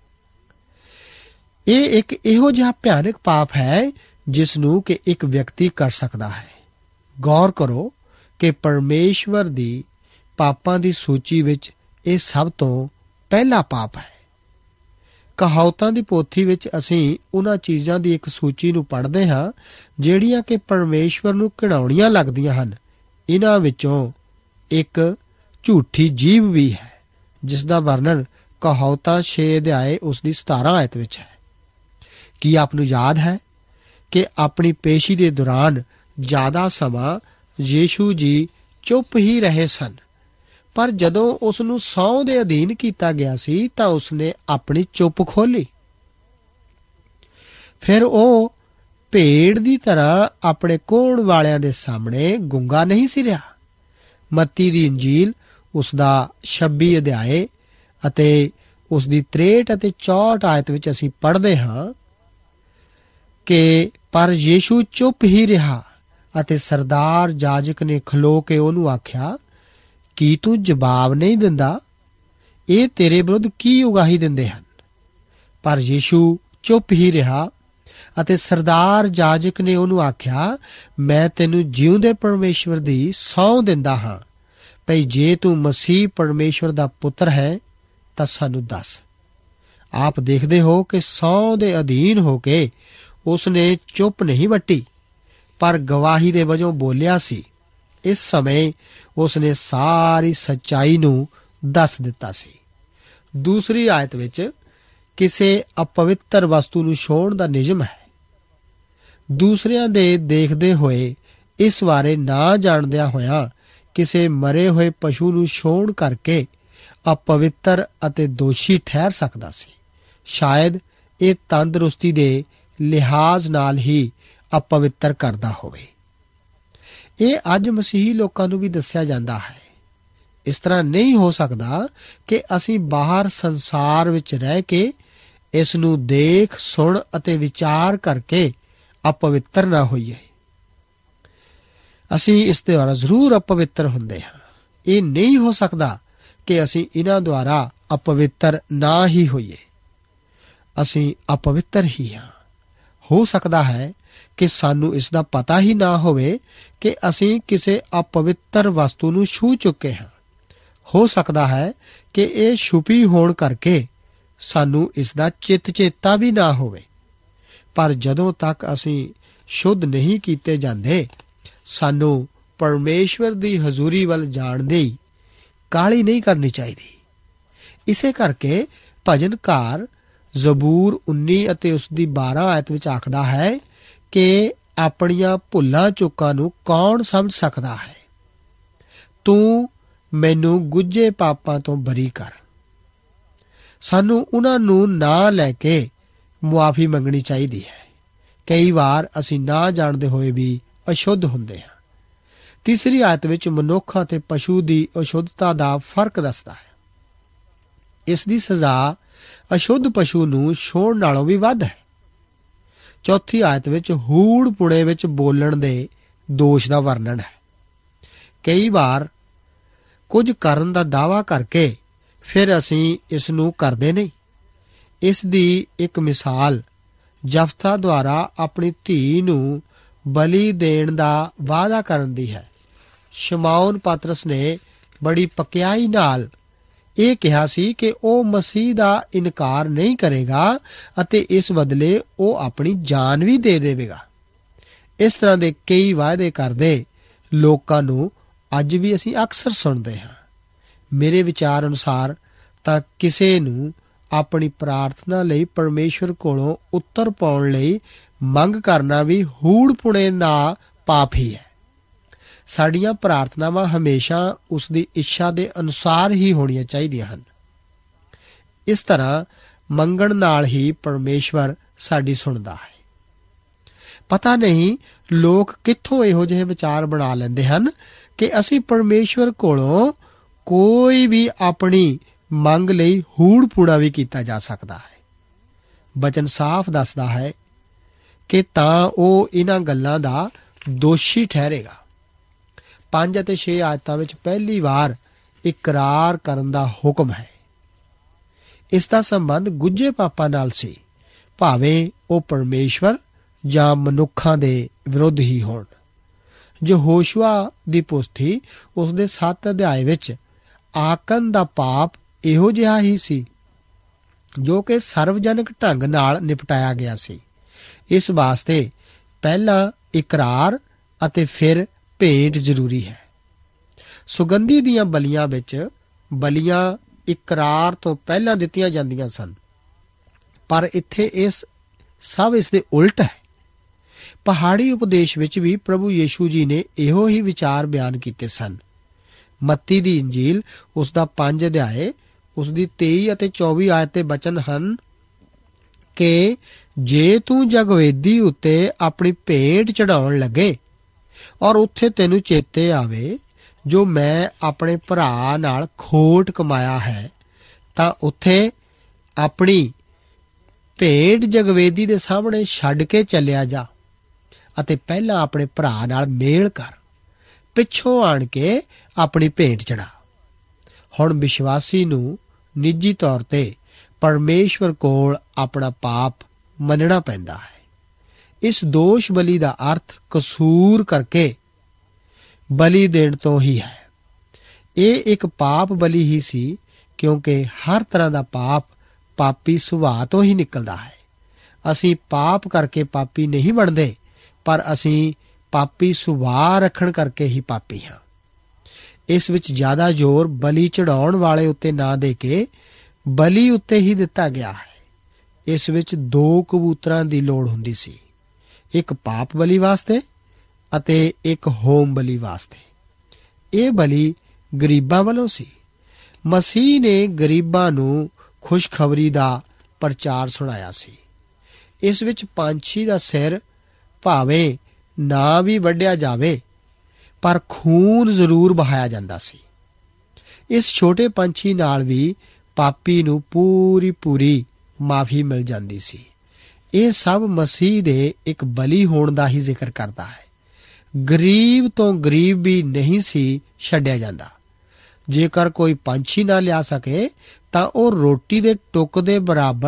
ਇਹ ਇੱਕ ਇਹੋ ਜਿਹਾ ਭਿਆਨਕ ਪਾਪ ਹੈ ਜਿਸ ਨੂੰ ਕਿ ਇੱਕ ਵਿਅਕਤੀ ਕਰ ਸਕਦਾ ਹੈ। ਗੌਰ ਕਰੋ ਕਿ ਪਰਮੇਸ਼ਵਰ ਦੀ ਪਾਪਾਂ ਦੀ ਸੂਚੀ ਵਿੱਚ ਇਹ ਸਭ ਤੋਂ ਪਹਿਲਾ ਪਾਪ ਹੈ। ਕਹਾਵਤਾਂ ਦੀ ਪੋਥੀ ਵਿੱਚ ਅਸੀਂ ਉਹਨਾਂ ਚੀਜ਼ਾਂ ਦੀ ਇੱਕ ਸੂਚੀ ਨੂੰ ਪੜ੍ਹਦੇ ਹਾਂ ਜਿਹੜੀਆਂ ਕਿ ਪਰਮੇਸ਼ਵਰ ਨੂੰ ਘਿਣਾਉਣੀਆਂ ਲੱਗਦੀਆਂ ਹਨ। ਇਹਨਾਂ ਵਿੱਚੋਂ ਇੱਕ ਝੂਠੀ ਜੀਭ ਵੀ ਹੈ, ਜਿਸ ਦਾ ਵਰਣਨ ਕਹਾਵਤਾਂ 6 ਅਧਿਆਏ ਉਸ ਦੀ 17 ਆਇਤ ਵਿੱਚ ਹੈ। ਕੀ ਆਪ ਨੂੰ ਯਾਦ ਹੈ ਕਿ ਆਪਣੀ ਪੇਸ਼ੀ ਦੇ ਦੌਰਾਨ ਜ਼ਿਆਦਾ ਸਮਾਂ ਯੀਸ਼ੂ ਜੀ ਚੁੱਪ ਹੀ ਰਹੇ ਸਨ, ਪਰ ਜਦੋਂ ਉਸ ਨੂੰ ਸਹੁੰ ਦੇ ਅਧੀਨ ਕੀਤਾ ਗਿਆ ਸੀ ਤਾਂ ਉਸਨੇ ਆਪਣੀ ਚੁੱਪ ਖੋਲੀ। ਫਿਰ ਉਹ ਭੇਡ ਦੀ ਤਰ੍ਹਾਂ ਆਪਣੇ ਕੋਹਣ ਵਾਲਿਆਂ ਦੇ ਸਾਹਮਣੇ ਗੂੰਗਾ ਨਹੀਂ ਸੀ ਰਿਹਾ। ਮੱਤੀ ਦੀ ਇੰਜੀਲ ਉਸ ਦਾ 26 ਅਧਿਆਏ ਅਤੇ ਉਸ ਦੀ 63 ਅਤੇ 64 ਆਇਤ ਵਿੱਚ ਅਸੀਂ ਪੜ੍ਹਦੇ ਹਾਂ ਕਿ ਪਰ ਯੀਸ਼ੂ ਚੁੱਪ ਹੀ ਰਿਹਾ ਅਤੇ ਸਰਦਾਰ ਜਾਜਕ ਨੇ ਖਲੋ ਕੇ ਉਹਨੂੰ ਆਖਿਆ, ਕੀ ਤੂੰ ਜਵਾਬ ਨਹੀਂ ਦਿੰਦਾ? ਇਹ ਤੇਰੇ ਵਿਰੁੱਧ ਕੀ ਉਗਾਹੀ ਦਿੰਦੇ ਹਨ? ਪਰ ਯੀਸ਼ੂ ਚੁੱਪ ਹੀ ਰਿਹਾ ਅਤੇ ਸਰਦਾਰ ਜਾਜਕ ਨੇ ਉਹਨੂੰ ਆਖਿਆ, ਮੈਂ ਤੈਨੂੰ ਜਿਉਂਦੇ ਪਰਮੇਸ਼ਵਰ ਦੀ ਸਹੁੰ ਦਿੰਦਾ ਹਾਂ ਭਈ ਜੇ ਤੂੰ ਮਸੀਹ ਪਰਮੇਸ਼ਵਰ ਦਾ ਪੁੱਤਰ ਹੈ ਤਾਂ ਸਾਨੂੰ ਦੱਸ। ਆਪ ਦੇਖਦੇ ਹੋ ਕਿ ਸਹੁੰ ਦੇ ਅਧੀਨ ਹੋ ਕੇ ਉਸਨੇ ਚੁੱਪ ਨਹੀਂ ਵੱਟੀ, ਪਰ ਗਵਾਹੀ ਦੇ ਵਜੋਂ ਬੋਲਿਆ ਸੀ। ਇਸ ਸਮੇਂ ਉਸਨੇ ਸਾਰੀ ਸੱਚਾਈ ਨੂੰ ਦੱਸ ਦਿੱਤਾ ਸੀ। ਦੂਸਰੀ ਆਇਤ ਵਿੱਚ ਕਿਸੇ ਅਪਵਿੱਤਰ ਵਸਤੂ ਨੂੰ ਛੋਹਣ ਦਾ ਨਿਯਮ ਹੈ। ਦੂਸਰਿਆਂ ਦੇ ਦੇਖਦੇ ਹੋਏ, ਇਸ ਬਾਰੇ ਨਾ ਜਾਣਦਿਆਂ ਹੋਇਆਂ ਕਿਸੇ ਮਰੇ ਹੋਏ ਪਸ਼ੂ ਨੂੰ ਛੋਹਣ ਕਰਕੇ ਅਪਵਿੱਤਰ ਅਤੇ ਦੋਸ਼ੀ ਠਹਿਰ ਸਕਦਾ ਸੀ। ਸ਼ਾਇਦ ਇਹ ਤੰਦਰੁਸਤੀ ਦੇ ਲਿਹਾਜ਼ ਨਾਲ ਹੀ ਅਪਵਿੱਤਰ ਕਰਦਾ ਹੋਵੇ। ਇਹ ਅੱਜ ਮਸੀਹੀ ਲੋਕਾਂ ਨੂੰ ਵੀ ਦੱਸਿਆ ਜਾਂਦਾ ਹੈ। ਇਸ ਤਰ੍ਹਾਂ ਨਹੀਂ ਹੋ ਸਕਦਾ ਕਿ ਅਸੀਂ ਬਾਹਰ ਸੰਸਾਰ ਵਿੱਚ ਰਹਿ ਕੇ ਇਸ ਨੂੰ ਦੇਖ, ਸੁਣ ਅਤੇ ਵਿਚਾਰ ਕਰਕੇ ਅਪਵਿੱਤਰ ਨਾ ਹੋਈਏ। ਅਸੀਂ ਇਸ ਦੇ ਦੁਆਰਾ ਜ਼ਰੂਰ ਅਪਵਿੱਤਰ ਹੁੰਦੇ ਹਾਂ। ਇਹ ਨਹੀਂ ਹੋ ਸਕਦਾ ਕਿ ਅਸੀਂ ਇਹਨਾਂ ਦੁਆਰਾ ਅਪਵਿੱਤਰ ਨਾ ਹੀ ਹੋਈਏ। ਅਸੀਂ ਅਪਵਿੱਤਰ ਹੀ ਹਾਂ। ਹੋ ਸਕਦਾ ਹੈ ਕਿ ਸਾਨੂੰ ਇਸ ਦਾ ਪਤਾ ਹੀ ਨਾ ਹੋਵੇ ਕਿ ਅਸੀਂ ਕਿਸੇ ਅਪਵਿੱਤਰ ਵਸਤੂ ਨੂੰ ਛੂਹ ਚੁੱਕੇ ਹਾਂ। ਹੋ ਸਕਦਾ ਹੈ ਕਿ ਇਹ ਛੁਪੀ ਹੋਣ ਕਰਕੇ ਸਾਨੂੰ ਇਸ ਦਾ ਚਿੱਤ ਚੇਤਾ ਵੀ ਨਾ ਹੋਵੇ। ਪਰ ਜਦੋਂ ਤੱਕ ਅਸੀਂ ਸ਼ੁੱਧ ਨਹੀਂ ਕੀਤੇ ਜਾਂਦੇ, ਸਾਨੂੰ ਪਰਮੇਸ਼ਵਰ ਦੀ ਹਜ਼ੂਰੀ ਵੱਲ ਜਾਣ ਦੀ ਕਾਹਲੀ ਨਹੀਂ ਕਰਨੀ ਚਾਹੀਦੀ। ਇਸੇ ਕਰਕੇ ਭਜਨਕਾਰ ਜ਼ਬੂਰ 19 ਅਤੇ ਉਸ ਦੀ 12 ਆਇਤ ਵਿੱਚ ਆਖਦਾ ਹੈ ਕਿ ਆਪਣੀਆਂ ਭੁੱਲਾਂ ਚੁੱਕਾਂ ਨੂੰ ਕੌਣ ਸਮਝ ਸਕਦਾ ਹੈ। ਤੂੰ ਮੈਨੂੰ ਗੁੱਝੇ ਪਾਪਾਂ ਤੋਂ ਬਰੀ ਕਰ। ਸਾਨੂੰ ਉਹਨਾਂ ਨੂੰ ਨਾ ਲੈ ਕੇ ਮੁਆਫੀ ਮੰਗਣੀ ਚਾਹੀਦੀ ਹੈ। ਕਈ ਵਾਰ ਅਸੀਂ ਨਾ ਜਾਣਦੇ ਹੋਏ ਵੀ ਅਸ਼ੁੱਧ ਹੁੰਦੇ ਹਾਂ। ਤੀਸਰੀ ਆਇਤ ਵਿੱਚ ਮਨੁੱਖ ਅਤੇ ਪਸ਼ੂ ਦੀ ਅਸ਼ੁੱਧਤਾ ਦਾ ਫਰਕ ਦੱਸਦਾ ਹੈ। ਇਸ ਦੀ ਸਜ਼ਾ ਅਸ਼ੁੱਧ ਪਸ਼ੂ ਨੂੰ ਛੋਹਣ ਨਾਲੋਂ ਵੀ ਵੱਧ ਹੈ। ਚੌਥੀ ਆਇਤ ਵਿੱਚ ਹੂੜ ਪੁਣੇ ਵਿੱਚ ਬੋਲਣ ਦੇ ਦੋਸ਼ ਦਾ ਵਰਣਨ ਹੈ। ਕਈ ਵਾਰ ਕੁਝ ਕਰਨ ਦਾ ਦਾਅਵਾ ਕਰਕੇ ਫਿਰ ਅਸੀਂ ਇਸ ਨੂੰ ਕਰਦੇ ਨਹੀਂ। ਇਸ ਦੀ ਇੱਕ ਮਿਸਾਲ ਯਫਤਾ ਦੁਆਰਾ ਆਪਣੀ ਧੀ ਨੂੰ ਬਲੀ ਦੇਣ ਦਾ ਵਾਅਦਾ ਕਰਨ ਦੀ ਹੈ। ਸ਼ਮਾਉਨ ਪਤਰਸ ਨੇ ਬੜੀ ਪਕਿਆਈ ਨਾਲ ਇਹ ਕਿਹਾ ਸੀ ਕਿ ਉਹ ਮਸੀਹ ਦਾ ਇਨਕਾਰ ਨਹੀਂ ਕਰੇਗਾ ਅਤੇ ਇਸ ਬਦਲੇ ਉਹ ਆਪਣੀ ਜਾਨ ਵੀ ਦੇ ਦੇਵੇਗਾ। ਇਸ ਤਰ੍ਹਾਂ ਦੇ ਕਈ ਵਾਅਦੇ ਕਰਦੇ ਲੋਕਾਂ ਨੂੰ ਅੱਜ ਵੀ ਅਸੀਂ ਅਕਸਰ ਸੁਣਦੇ ਹਾਂ। ਮੇਰੇ ਵਿਚਾਰ ਅਨੁਸਾਰ ਤਾਂ ਕਿਸੇ ਨੂੰ ਆਪਣੀ ਪ੍ਰਾਰਥਨਾ ਲਈ ਪਰਮੇਸ਼ਵਰ ਕੋਲੋਂ ਉੱਤਰ ਪਾਉਣ ਲਈ ਮੰਗ ਕਰਨਾ ਵੀ ਹੂੜ ਪੁਣੇ ਦਾ ਪਾਪ ਹੀ ਹੈ। ਸਾਡੀਆਂ ਪ੍ਰਾਰਥਨਾਵਾਂ ਹਮੇਸ਼ਾ ਉਸ ਦੀ ਇੱਛਾ ਦੇ ਅਨੁਸਾਰ ਹੀ ਹੋਣੀਆਂ ਚਾਹੀਦੀਆਂ ਹਨ। ਇਸ ਤਰ੍ਹਾਂ ਮੰਗਣ ਨਾਲ ਹੀ ਪਰਮੇਸ਼ਵਰ ਸਾਡੀ ਸੁਣਦਾ ਹੈ। ਪਤਾ ਨਹੀਂ ਲੋਕ ਕਿੱਥੋਂ ਇਹੋ ਜਿਹੇ ਵਿਚਾਰ ਬਣਾ ਲੈਂਦੇ ਹਨ ਕਿ ਅਸੀਂ ਪਰਮੇਸ਼ਵਰ ਕੋਲੋਂ ਕੋਈ ਵੀ ਆਪਣੀ ਮੰਗ ਲਈ ਹੂੜ ਪੂਣਾ ਵੀ ਕੀਤਾ ਜਾ ਸਕਦਾ ਹੈ। ਬਚਨ ਸਾਫ਼ ਦੱਸਦਾ ਹੈ ਕਿ ਤਾਂ ਉਹ ਇਹਨਾਂ ਗੱਲਾਂ ਦਾ ਦੋਸ਼ੀ ਠਹਿਰੇਗਾ। 5 ਅਤੇ 6 ਆਇਤਾਂ ਵਿੱਚ ਪਹਿਲੀ ਵਾਰ ਇਕਰਾਰ ਕਰਨ ਦਾ ਹੁਕਮ ਹੈ। ਇਸ ਦਾ ਸੰਬੰਧ ਗੁੱਝੇ ਪਾਪਾਂ ਨਾਲ ਸੀ, ਭਾਵੇਂ ਉਹ ਪਰਮੇਸ਼ਵਰ ਜਾਂ ਮਨੁੱਖਾਂ ਦੇ ਵਿਰੁੱਧ ਹੀ ਹੋਣ। ਯਹੋਸ਼ੂਆ ਦੀ ਪੁਸਤਕ ਉਸ ਦੇ 7 ਅਧਿਆਏ ਵਿੱਚ ਆਕਨ ਦਾ ਪਾਪ ਇਹੋ ਜਿਹਾ ਹੀ ਸੀ ਜੋ ਕਿ ਸਰਵਜਨਕ ਢੰਗ ਨਾਲ ਨਿਪਟਾਇਆ ਗਿਆ ਸੀ। ਇਸ ਵਾਸਤੇ ਪਹਿਲਾਂ ਇਕਰਾਰ ਅਤੇ ਫਿਰ ਭੇਂਟ ਜ਼ਰੂਰੀ ਹੈ। ਸੁਗੰਧੀ ਦੀਆਂ ਬਲੀਆਂ ਵਿੱਚ ਬਲੀਆਂ ਇਕਰਾਰ ਤੋਂ ਪਹਿਲਾਂ ਦਿੱਤੀਆਂ ਜਾਂਦੀਆਂ ਸਨ, ਪਰ ਇੱਥੇ ਇਸ ਦੇ ਉਲਟ ਹੈ। ਪਹਾੜੀ ਉਪਦੇਸ਼ ਵਿੱਚ ਵੀ ਪ੍ਰਭੂ ਯੀਸ਼ੂ ਜੀ ਨੇ ਇਹੋ ਹੀ ਵਿਚਾਰ ਬਿਆਨ ਕੀਤੇ ਸਨ। ਮੱਤੀ ਦੀ ਇੰਜੀਲ ਉਸ ਦਾ 5 ਅਧਿਆਏ ਉਸ ਦੀ 23 ਅਤੇ 24 ਆਇਤ ਦੇ ਬਚਨ ਹਨ ਕਿ ਜੇ ਤੂੰ ਜਗਵੇਦੀ ਉੱਤੇ ਆਪਣੀ ਭੇਂਟ ਚੜਾਉਣ ਲੱਗੇ ਔਰ ਉੱਥੇ ਤੈਨੂੰ ਚੇਤੇ ਆਵੇ ਜੋ ਮੈਂ ਆਪਣੇ ਭਰਾ ਨਾਲ ਖੋਟ ਕਮਾਇਆ ਹੈ, ਤਾਂ ਉੱਥੇ ਆਪਣੀ ਭੇਂਟ ਜਗਵੇਦੀ ਦੇ ਸਾਹਮਣੇ ਛੱਡ ਕੇ ਚੱਲਿਆ ਜਾ ਅਤੇ ਪਹਿਲਾਂ ਆਪਣੇ ਭਰਾ ਨਾਲ ਮੇਲ ਕਰ, ਪਿੱਛੋਂ ਆਣ ਕੇ ਆਪਣੀ ਭੇਂਟ ਚੜਾ। ਹੁਣ ਵਿਸ਼ਵਾਸੀ ਨੂੰ ਨਿੱਜੀ ਤੌਰ ਤੇ ਪਰਮੇਸ਼ਵਰ ਕੋਲ ਆਪਣਾ ਪਾਪ ਮੰਨਣਾ ਪੈਂਦਾ ਹੈ। ਇਸ ਦੋਸ਼ ਬਲੀ ਦਾ ਅਰਥ ਕਸੂਰ ਕਰਕੇ ਬਲੀ ਦੇਣ ਤੋਂ ਹੀ ਹੈ। ਇਹ ਇੱਕ ਪਾਪ ਬਲੀ ਹੀ ਸੀ, ਕਿਉਂਕਿ ਹਰ ਤਰ੍ਹਾਂ ਦਾ ਪਾਪ ਪਾਪੀ ਸੁਭਾਅ ਤੋਂ ਹੀ ਨਿਕਲਦਾ ਹੈ। ਅਸੀਂ ਪਾਪ ਕਰਕੇ ਪਾਪੀ ਨਹੀਂ ਬਣਦੇ, ਪਰ ਅਸੀਂ ਪਾਪੀ ਸੁਭਾਅ ਰੱਖਣ ਕਰਕੇ ਹੀ ਪਾਪੀ ਹਾਂ। ਇਸ ਵਿੱਚ ਜ਼ਿਆਦਾ ਜ਼ੋਰ ਬਲੀ ਚੜਾਉਣ ਵਾਲੇ ਉੱਤੇ ਨਾ ਦੇ ਕੇ ਬਲੀ ਉੱਤੇ ਹੀ ਦਿੱਤਾ ਗਿਆ ਹੈ। ਇਸ ਵਿੱਚ 2 ਕਬੂਤਰਾਂ ਦੀ ਲੋੜ ਹੁੰਦੀ ਸੀ, ਇੱਕ ਪਾਪ ਬਲੀ ਵਾਸਤੇ ਅਤੇ ਇੱਕ ਹੋਮ ਬਲੀ ਵਾਸਤੇ। ਇਹ ਬਲੀ ਗਰੀਬਾਂ ਵੱਲੋਂ ਸੀ। ਮਸੀਹ ਨੇ ਗਰੀਬਾਂ ਨੂੰ ਖੁਸ਼ਖਬਰੀ ਦਾ ਪ੍ਰਚਾਰ ਸੁਣਾਇਆ ਸੀ। ਇਸ ਵਿੱਚ ਪੰਛੀ ਦਾ ਸਿਰ ਭਾਵੇਂ ਨਾ ਵੀ ਵੱਢਿਆ ਜਾਵੇ, ਪਰ ਖੂਨ ਜ਼ਰੂਰ ਬਹਾਇਆ ਜਾਂਦਾ ਸੀ। ਇਸ ਛੋਟੇ ਪੰਛੀ ਨਾਲ ਵੀ ਪਾਪੀ ਨੂੰ ਪੂਰੀ ਮਾਫੀ ਮਿਲ ਜਾਂਦੀ ਸੀ। ਇਹ ਸਭ ਮਸੀਹ ਦੇ ਇੱਕ ਬਲੀ ਹੋਣ ਦਾ ਹੀ ਜ਼ਿਕਰ ਕਰਦਾ ਹੈ। ਗਰੀਬ ਤੋਂ ਗਰੀਬ ਵੀ ਨਹੀਂ ਸੀ ਛੱਡਿਆ ਜਾਂਦਾ। ਜੇਕਰ ਕੋਈ ਪੰਛੀ ਨਾ ਲਿਆ ਸਕੇ ਤਾਂ ਉਹ ਰੋਟੀ ਦੇ ਟੁੱਕ ਦੇ ਬਰਾਬਰ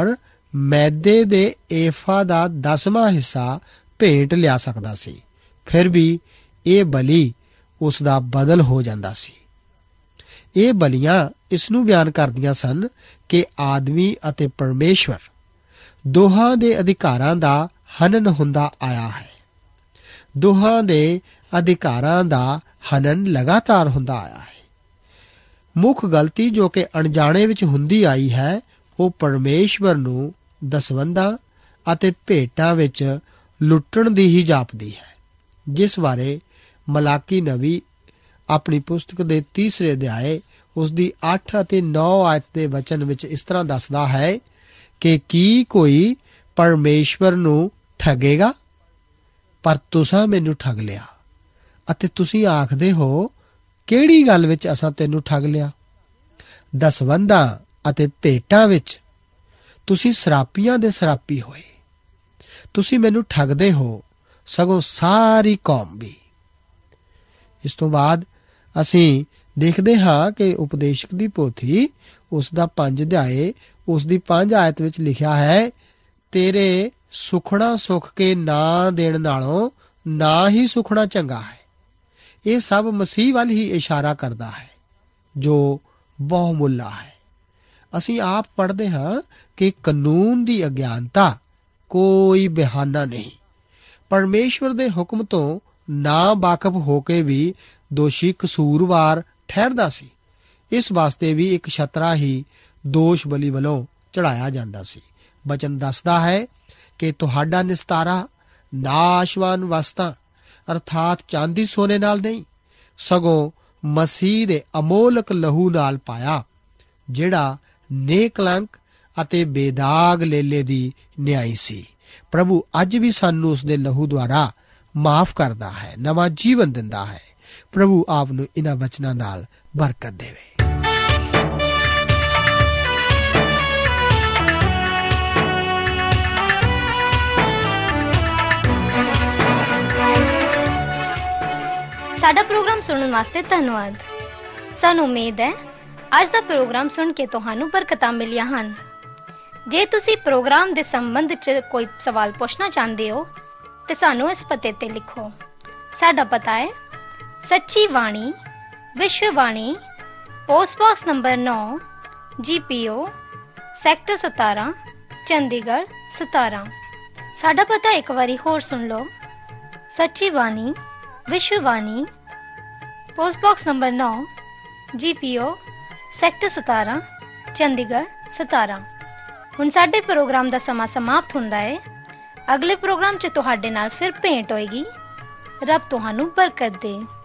ਮੈਦੇ ਦੇ ਏਫਾ ਦਾ 10ਵਾਂ ਹਿੱਸਾ ਭੇਂਟ ਲਿਆ ਸਕਦਾ ਸੀ। ਫਿਰ ਵੀ ਇਹ ਬਲੀ ਉਸ ਦਾ ਬਦਲ ਹੋ ਜਾਂਦਾ ਸੀ। ਇਹ ਬਲੀਆਂ ਇਸ ਨੂੰ ਬਿਆਨ ਕਰਦੀਆਂ ਸਨ ਕਿ ਆਦਮੀ ਅਤੇ ਪਰਮੇਸ਼ਵਰ ਦੋਹਾਂ ਦੇ ਅਧਿਕਾਰਾਂ ਦਾ ਹਨਨ ਹੁੰਦਾ ਆਇਆ ਹੈ। ਦੋਹਾਂ ਦੇ ਅਧਿਕਾਰਾਂ ਦਾ ਹਨਨ ਲਗਾਤਾਰ ਹੁੰਦਾ ਆਇਆ ਹੈ। ਮੁੱਖ ਗਲਤੀ ਜੋ ਕਿ ਅਣਜਾਣੇ ਵਿੱਚ ਹੁੰਦੀ ਆਈ ਹੈ, ਉਹ ਪਰਮੇਸ਼ਵਰ ਨੂੰ ਦਸਵੰਧਾਂ ਅਤੇ ਭੇਟਾਂ ਵਿੱਚ ਲੁੱਟਣ ਦੀ ਹੀ ਜਾਪਦੀ ਹੈ, ਜਿਸ ਬਾਰੇ ਮਲਾਕੀ ਨਬੀ ਆਪਣੀ ਪੁਸਤਕ ਦੇ 3 ਅਧਿਆਏ ਉਸ ਦੀ 8 ਅਤੇ 9 ਆਇਤ ਦੇ ਵਚਨ ਵਿੱਚ ਇਸ ਤਰ੍ਹਾਂ ਦੱਸਦਾ ਹੈ ਕਿ ਕੀ ਕੋਈ ਪਰਮੇਸ਼ਵਰ ਨੂੰ ਠੱਗੇਗਾ? ਪਰ ਤੁਸਾਂ ਮੈਨੂੰ ਠੱਗ ਲਿਆ ਅਤੇ ਤੁਸੀਂ ਆਖਦੇ ਹੋ, ਕਿਹੜੀ ਗੱਲ ਵਿੱਚ ਅਸਾਂ ਤੈਨੂੰ ਠੱਗ ਲਿਆ? ਦਸਵੰਧਾਂ ਅਤੇ ਭੇਟਾਂ ਵਿੱਚ ਤੁਸੀਂ ਸਰਾਪੀਆਂ ਦੇ ਸਰਾਪੀ ਹੋਏ। ਤੁਸੀਂ ਮੈਨੂੰ ਠੱਗਦੇ ਹੋ, ਸਗੋਂ ਸਾਰੀ ਕੌਮ ਵੀ। ਇਸ ਤੋਂ ਬਾਅਦ ਅਸੀਂ ਦੇਖਦੇ ਹਾਂ ਕਿ ਉਪਦੇਸ਼ਕ ਦੀ ਪੋਥੀ ਉਸ ਦਾ 5 ਅਧਿਆਏ ਉਸ ਦੀ 5 ਆਇਤ ਵਿੱਚ ਲਿਖਿਆ ਹੈ, ਤੇਰੇ ਸੁਖਣਾ ਸੁਖ ਕੇ ਨਾ ਦੇਣ ਨਾਲੋਂ ਨਾ ਹੀ ਸੁਖਣਾ ਚੰਗਾ ਹੈ। ਇਹ ਸਭ ਮਸੀਹ ਵੱਲ ਹੀ ਇਸ਼ਾਰਾ ਕਰਦਾ ਹੈ ਜੋ ਬਹੁਮੁੱਲਾ ਹੈ। ਅਸੀਂ ਆਪ ਪੜ੍ਹਦੇ ਹਾਂ ਕਿ ਕਾਨੂੰਨ ਦੀ ਅਗਿਆਨਤਾ ਕੋਈ ਬਹਾਨਾ ਨਹੀਂ। ਪਰਮੇਸ਼ਵਰ ਦੇ ਹੁਕਮ ਤੋਂ ਨਾ ਵਾਕਫ ਹੋ ਕੇ ਵੀ ਦੋਸ਼ੀ ਕਸੂਰਵਾਰ ਠਹਿਰਦਾ ਸੀ। ਇਸ ਵਾਸਤੇ ਵੀ ਇੱਕ ਛਤਰਾ ਹੀ ਦੋਸ਼ ਬਲੀ ਵੱਲੋਂ ਚੜਾਇਆ ਜਾਂਦਾ ਸੀ। ਬਚਨ ਦੱਸਦਾ ਹੈ ਕਿ ਤੁਹਾਡਾ ਨਿਸਤਾਰਾ ਨਾਸ਼ਵਾਨ ਵਸਤਾਂ ਅਰਥਾਤ ਚਾਂਦੀ ਸੋਨੇ ਨਾਲ ਨਹੀਂ, ਸਗੋਂ ਮਸੀਹ ਦੇ ਅਮੋਲਕ ਲਹੂ ਨਾਲ ਪਾਇਆ, ਜਿਹੜਾ ਨੇਕਲੰਕ ਅਤੇ ਬੇਦਾਗ ਲੇਲੇ ਦੀ ਨਿਆਈ ਸੀ। ਪ੍ਰਭੂ ਅੱਜ ਵੀ ਸਾਨੂੰ ਉਸ ਦੇ ਲਹੂ ਦੁਆਰਾ ਮਾਫ ਕਰਦਾ ਹੈ, ਨਵਾਂ ਜੀਵਨ ਦਿੰਦਾ ਹੈ। ਪ੍ਰਭੂ ਆਪ ਨੂੰ ਇਹਨਾਂ ਵਚਨਾਂ ਨਾਲ ਬਰਕਤ ਦੇਵੇ। ਸਾਡਾ ਪ੍ਰੋਗਰਾਮ ਸੁਣਨ ਵਾਸਤੇ ਧੰਨਵਾਦ। ਸਾਨੂੰ ਉਮੀਦ ਹੈ ਅੱਜ ਦਾ ਪ੍ਰੋਗਰਾਮ ਸੁਣ ਕੇ ਤੁਹਾਨੂੰ ਬਰਕਤਾਂ ਮਿਲੀਆਂ ਹਨ। ਜੇ ਤੁਸੀਂ ਪ੍ਰੋਗਰਾਮ ਦੇ ਸੰਬੰਧ 'ਚ ਕੋਈ ਸਵਾਲ ਪੁੱਛਣਾ ਚਾਹੁੰਦੇ ਹੋ ਤੇ ਸਾਨੂੰ ਇਸ ਪਤੇ ਤੇ ਲਿਖੋ। ਸਾਡਾ ਪਤਾ ਹੈ ਸੱਚੀ ਬਾਣੀ ਵਿਸ਼ਵ ਬਾਣੀ, post box number 9, GPO, sector 17, Chandigarh 17। ਸਾਡਾ ਪਤਾ ਇੱਕ ਵਾਰੀ ਹੋਰ ਸੁਣ ਲਓ। ਸੱਚੀ ਬਾਣੀ ਵਿਸ਼ਵ ਬਾਣੀ, post box number 9, GPO, sector 17, Chandigarh 17। ਹੁਣ ਸਾਡੇ ਪ੍ਰੋਗਰਾਮ ਦਾ ਸਮਾਂ ਸਮਾਪਤ ਹੁੰਦਾ ਹੈ। ਅਗਲੇ ਪ੍ਰੋਗਰਾਮ 'ਚ ਤੁਹਾਡੇ ਨਾਲ ਫਿਰ ਭੇਂਟ ਹੋਏਗੀ। ਰੱਬ ਤੁਹਾਨੂੰ ਬਰਕਤ ਦੇ।